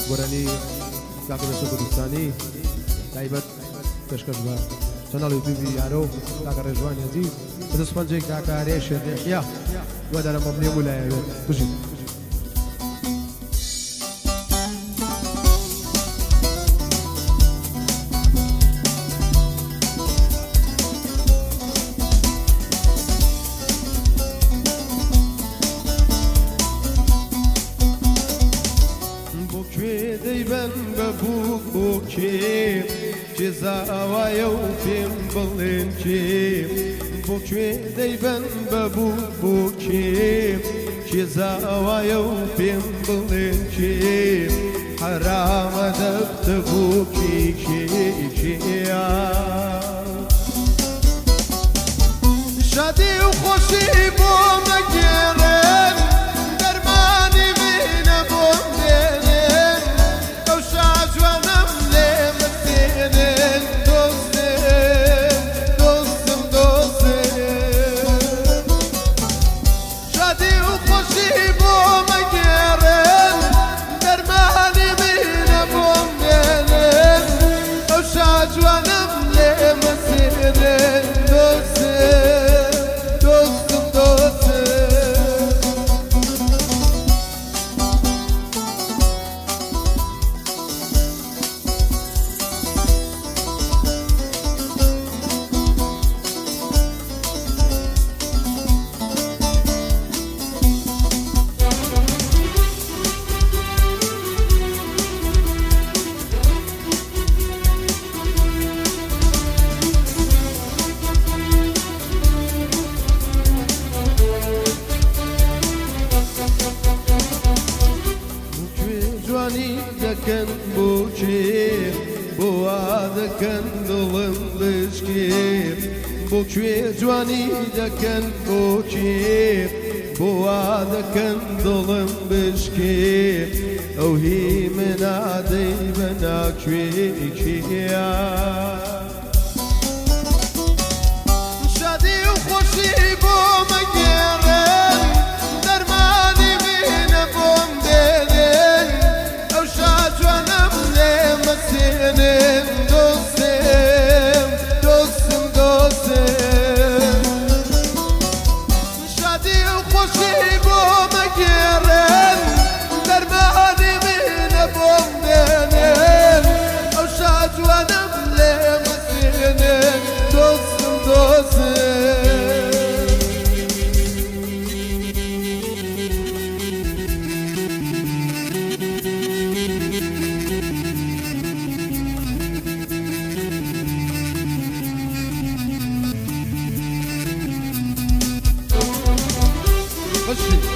گۆرانی کاکە بەشە کوردستانی تایبەت پێشکەش بە چەنەڵ یوتیوبی یارۆ کاکە ڕێژوانی عەزیز بە دەستپەنجەی کاکە ئارێش شێرنێحیا دوادارە مەبلێم و لایەوێت بژین دەیبەن بە بووکێ جێزاوایە و پێم بڵێن کێ بۆ کوێ دەیبەن بە بووکێ جێزاوایە و پێم بڵێن کێ حرامە دەبتە بووکی کێیا شادی و خۆشی بۆ مەگێڕێن دەرمانی بینە بۆ مێنێن ئەو شاجوانم لێ مەسێنێن دۆستم دۆستم دۆستم شادی و خۆشی بۆ مەگێڕێن دەرمانی بینە بۆ مێنێن ئەو شاجوانم لێ مەسێنێن دەکەن بۆچێ بۆ وا دەکەن دڵم بشکێ بۆ کوێ جوانی دەکەن بۆچێ بۆ وا دەکەن دڵم بشکێ ئەو هی منادەی بەنا کوێکێیا شادی و خۆشی بۆ مەگێڕێن دەرمانی بینە بۆم دێنێن ئەو شاجوانم لێ مەسێنێن دۆستم دۆستم دۆستم شادی و خۆشی بۆ مەگێڕێن دەرمانی بینە بۆم دێنێن ئەو شاجوانم لێ مەسێنێن دۆستم دۆستم Let's see.